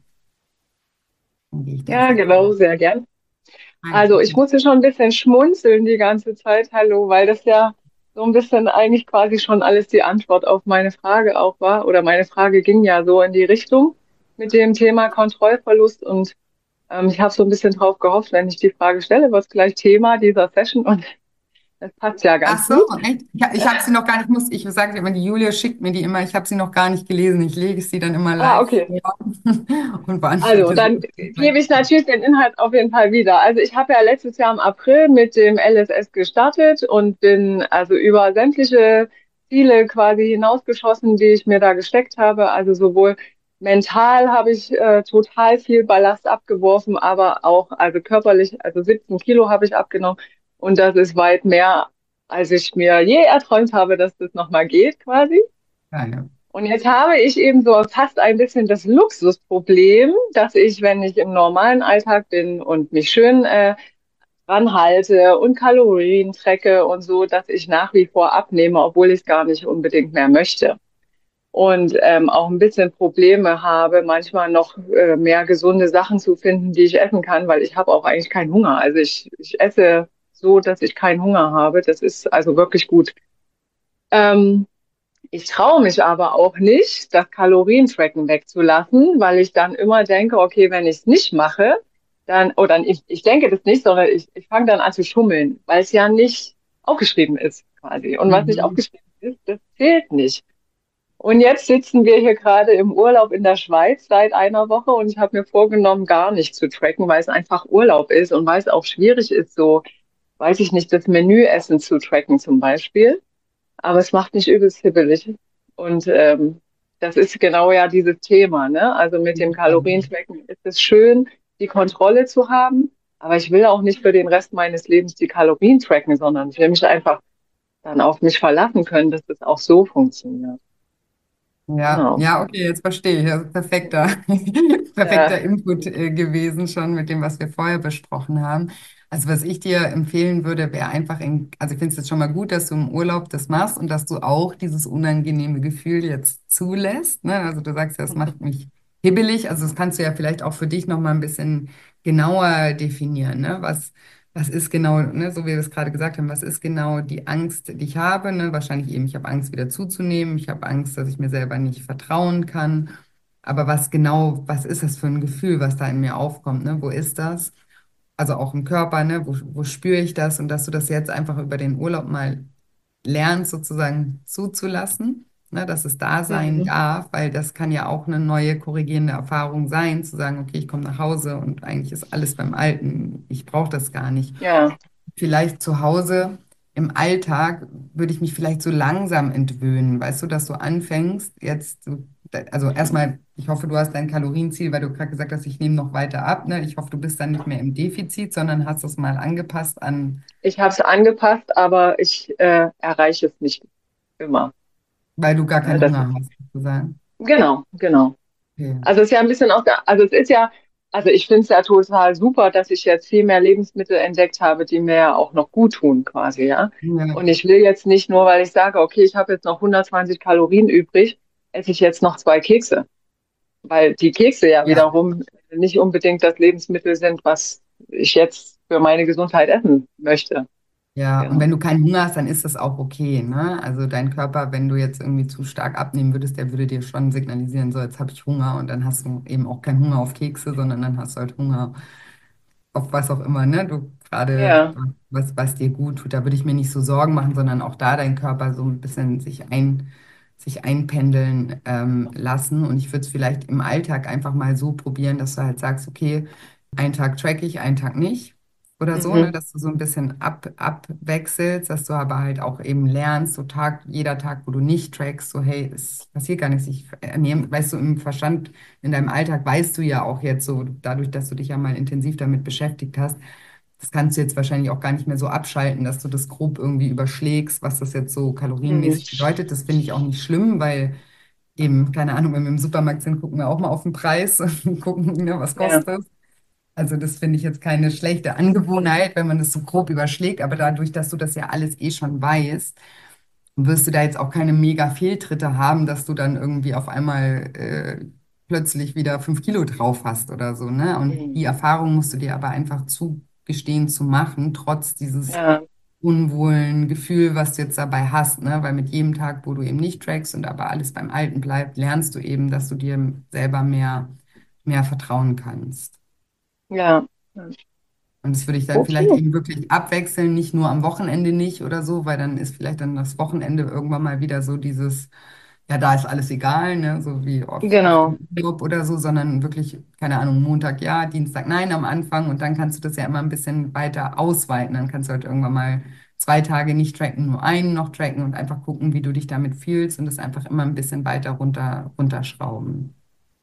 Dann gehe ich da Ja, so genau, sehr gern. rein. Also ich musste schon ein bisschen schmunzeln die ganze Zeit, hallo, weil das ja so ein bisschen eigentlich quasi schon alles die Antwort auf meine Frage auch war. Oder meine Frage ging ja so in die Richtung mit dem Thema Kontrollverlust. Und ich habe so ein bisschen drauf gehofft, wenn ich die Frage stelle, wird es gleich Thema dieser Session. Und das passt ja Ach ganz so, gut. echt? Ich habe sie noch gar nicht, ich sage dir immer, die Julia schickt mir die immer, ich habe sie noch gar nicht gelesen. Ich lege sie dann immer Ah, live okay. vor und Also, beantworte sie. dann gebe ich natürlich den Inhalt auf jeden Fall wieder. Also, ich habe ja letztes Jahr im April mit dem LSS gestartet und bin also über sämtliche Ziele quasi hinausgeschossen, die ich mir da gesteckt habe. Also sowohl mental habe ich total viel Ballast abgeworfen, aber auch also körperlich, also 17 Kilo habe ich abgenommen und das ist weit mehr, als ich mir je erträumt habe, dass das nochmal geht quasi. Ja, ja. Und jetzt habe ich eben so fast ein bisschen das Luxusproblem, dass ich, wenn ich im normalen Alltag bin und mich schön ranhalte und Kalorien trecke und so, dass ich nach wie vor abnehme, obwohl ich es gar nicht unbedingt mehr möchte. Und auch ein bisschen Probleme habe, manchmal noch mehr gesunde Sachen zu finden, die ich essen kann, weil ich habe auch eigentlich keinen Hunger. Also ich esse so, dass ich keinen Hunger habe. Das ist also wirklich gut. Ähm, Ich traue mich aber auch nicht, das Kalorientracken wegzulassen, weil ich dann immer denke, okay, wenn ich es nicht mache, dann, oder ich denke das nicht, sondern ich fange dann an zu schummeln, weil es ja nicht aufgeschrieben ist quasi. Und was nicht Mhm. aufgeschrieben ist, das zählt nicht. Und jetzt sitzen wir hier gerade im Urlaub in der Schweiz seit einer Woche und ich habe mir vorgenommen, gar nicht zu tracken, weil es einfach Urlaub ist und weil es auch schwierig ist, so, weiß ich nicht, das Menüessen zu tracken zum Beispiel. Aber es macht nicht übelst hibbelig. Und das ist genau ja dieses Thema, ne? Also mit dem Kalorientracken ist es schön, die Kontrolle zu haben, aber ich will auch nicht für den Rest meines Lebens die Kalorien tracken, sondern ich will mich einfach dann auf mich verlassen können, dass das auch so funktioniert. Ja, Genau. ja, okay, jetzt verstehe ich. Also perfekter, Ja, perfekter Input gewesen schon mit dem, was wir vorher besprochen haben. Also was ich dir empfehlen würde, wäre einfach, also ich finde es jetzt schon mal gut, dass du im Urlaub das machst und dass du auch dieses unangenehme Gefühl jetzt zulässt. Ne? Also du sagst ja, es macht mich hibbelig. Also das kannst du ja vielleicht auch für dich noch mal ein bisschen genauer definieren. Ne? Was ist genau, ne, so wie wir es gerade gesagt haben, was ist genau die Angst, die ich habe? Ne? Wahrscheinlich eben, ich habe Angst, wieder zuzunehmen. Ich habe Angst, dass ich mir selber nicht vertrauen kann. Aber was genau, was ist das für ein Gefühl, was da in mir aufkommt? Ne? Wo ist das? Also auch im Körper, ne? Wo spüre ich das? Und dass du das jetzt einfach über den Urlaub mal lernst, sozusagen zuzulassen, ne? Dass es da sein Mhm. darf, weil das kann ja auch eine neue korrigierende Erfahrung sein, zu sagen, okay, ich komme nach Hause und eigentlich ist alles beim Alten, ich brauche das gar nicht. Ja. Vielleicht zu Hause im Alltag würde ich mich vielleicht so langsam entwöhnen, weißt du, dass du anfängst, jetzt, also erstmal, ich hoffe, du hast dein Kalorienziel, weil du gerade gesagt hast, ich nehme noch weiter ab, ne? Ich hoffe, du bist dann nicht mehr im Defizit, sondern hast es mal angepasst an, Ich habe es angepasst, aber ich erreiche es nicht immer. weil du gar Ne, keinen das Hunger ist, hast, sozusagen. genau, genau. Okay. Also es ist ja ein bisschen auch, also es ist ja, also ich finde es ja total super, dass ich jetzt viel mehr Lebensmittel entdeckt habe, die mir ja auch noch gut tun, quasi, ja. Ja, Und ich will jetzt nicht nur, weil ich sage, okay, ich habe jetzt noch 120 Kalorien übrig, esse ich jetzt noch 2 Kekse. Weil die Kekse ja ja. wiederum nicht unbedingt das Lebensmittel sind, was ich jetzt für meine Gesundheit essen möchte. Ja, und Genau. wenn du keinen Hunger hast, dann ist das auch okay, ne? Also dein Körper, wenn du jetzt irgendwie zu stark abnehmen würdest, der würde dir schon signalisieren, so jetzt habe ich Hunger und dann hast du eben auch keinen Hunger auf Kekse, sondern dann hast du halt Hunger auf was auch immer, ne? Du gerade, Ja. was dir gut tut. Da würde ich mir nicht so Sorgen machen, sondern auch da dein Körper so ein bisschen sich einpendeln lassen. Und ich würde es vielleicht im Alltag einfach mal so probieren, dass du halt sagst, okay, einen Tag track ich, einen Tag nicht. Oder so, ne, Mhm. dass du so ein bisschen abwechselst, dass du aber halt auch eben lernst, so jeder Tag, wo du nicht trackst, so hey, es passiert gar nichts. Ich ernähre, weißt du, im Verstand, in deinem Alltag weißt du ja auch jetzt so, dadurch, dass du dich ja mal intensiv damit beschäftigt hast, das kannst du jetzt wahrscheinlich auch gar nicht mehr so abschalten, dass du das grob irgendwie überschlägst, was das jetzt so Mhm. kalorienmäßig bedeutet. Das finde ich auch nicht schlimm, weil eben, keine Ahnung, wenn wir im Supermarkt sind, gucken wir auch mal auf den Preis und gucken, ne, was Ja. kostet das. Also das finde ich jetzt keine schlechte Angewohnheit, wenn man das so grob überschlägt, aber dadurch, dass du das ja alles eh schon weißt, wirst du da jetzt auch keine mega Fehltritte haben, dass du dann irgendwie auf einmal plötzlich wieder 5 Kilo drauf hast oder so, ne? Und Mhm. die Erfahrung musst du dir aber einfach zugestehen zu machen, trotz dieses Ja. unwohlen Gefühl, was du jetzt dabei hast, ne? Weil mit jedem Tag, wo du eben nicht trackst und aber alles beim Alten bleibt, lernst du eben, dass du dir selber mehr vertrauen kannst. Ja. Und das würde ich dann vielleicht Okay. eben wirklich abwechseln, nicht nur am Wochenende nicht oder so, weil dann ist vielleicht dann das Wochenende irgendwann mal wieder so dieses, ja, da ist alles egal, ne, so wie auf Genau. dem Urlaub oder so, sondern wirklich, keine Ahnung, Montag ja, Dienstag nein am Anfang und dann kannst du das ja immer ein bisschen weiter ausweiten. Dann kannst du halt irgendwann mal 2 Tage nicht tracken, nur einen noch tracken und einfach gucken, wie du dich damit fühlst und das einfach immer ein bisschen weiter runterschrauben.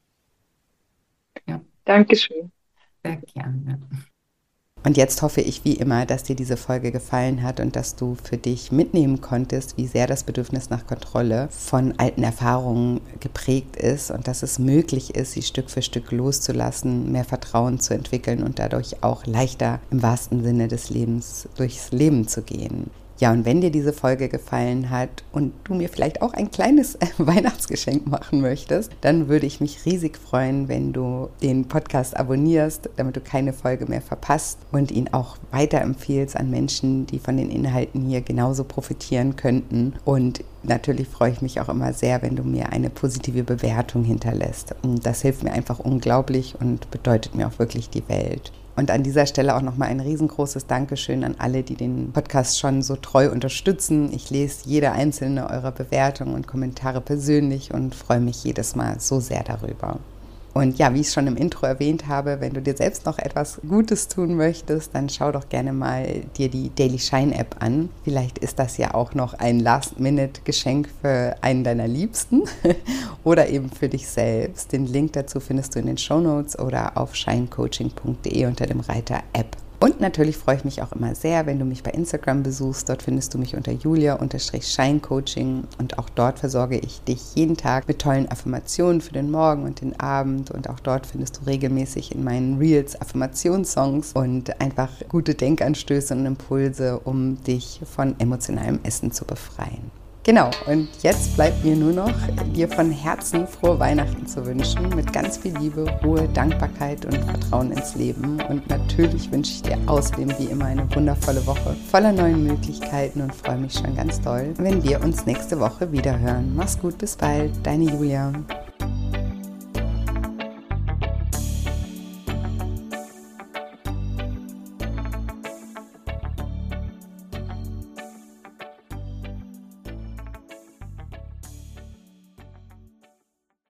Ja, Dankeschön. sehr gerne. Und jetzt hoffe ich wie immer, dass dir diese Folge gefallen hat und dass du für dich mitnehmen konntest, wie sehr das Bedürfnis nach Kontrolle von alten Erfahrungen geprägt ist und dass es möglich ist, sie Stück für Stück loszulassen, mehr Vertrauen zu entwickeln und dadurch auch leichter im wahrsten Sinne des Lebens durchs Leben zu gehen. Ja, und wenn dir diese Folge gefallen hat und du mir vielleicht auch ein kleines Weihnachtsgeschenk machen möchtest, dann würde ich mich riesig freuen, wenn du den Podcast abonnierst, damit du keine Folge mehr verpasst und ihn auch weiterempfiehlst an Menschen, die von den Inhalten hier genauso profitieren könnten. Und natürlich freue ich mich auch immer sehr, wenn du mir eine positive Bewertung hinterlässt. Und das hilft mir einfach unglaublich und bedeutet mir auch wirklich die Welt. Und an dieser Stelle auch nochmal ein riesengroßes Dankeschön an alle, die den Podcast schon so treu unterstützen. Ich lese jede einzelne eurer Bewertungen und Kommentare persönlich und freue mich jedes Mal so sehr darüber. Und ja, wie ich es schon im Intro erwähnt habe, wenn du dir selbst noch etwas Gutes tun möchtest, dann schau doch gerne mal dir die Daily Shine App an. Vielleicht ist das ja auch noch ein Last-Minute-Geschenk für einen deiner Liebsten oder eben für dich selbst. Den Link dazu findest du in den Shownotes oder auf shinecoaching.de unter dem Reiter App. Und natürlich freue ich mich auch immer sehr, wenn du mich bei Instagram besuchst. Dort findest du mich unter Julia_Scheincoaching und auch dort versorge ich dich jeden Tag mit tollen Affirmationen für den Morgen und den Abend. Und auch dort findest du regelmäßig in meinen Reels Affirmationssongs und einfach gute Denkanstöße und Impulse, um dich von emotionalem Essen zu befreien. Genau, und jetzt bleibt mir nur noch, dir von Herzen frohe Weihnachten zu wünschen, mit ganz viel Liebe, Ruhe, Dankbarkeit und Vertrauen ins Leben. Und natürlich wünsche ich dir außerdem wie immer eine wundervolle Woche voller neuen Möglichkeiten und freue mich schon ganz doll, wenn wir uns nächste Woche wieder hören. Mach's gut, bis bald, deine Julia.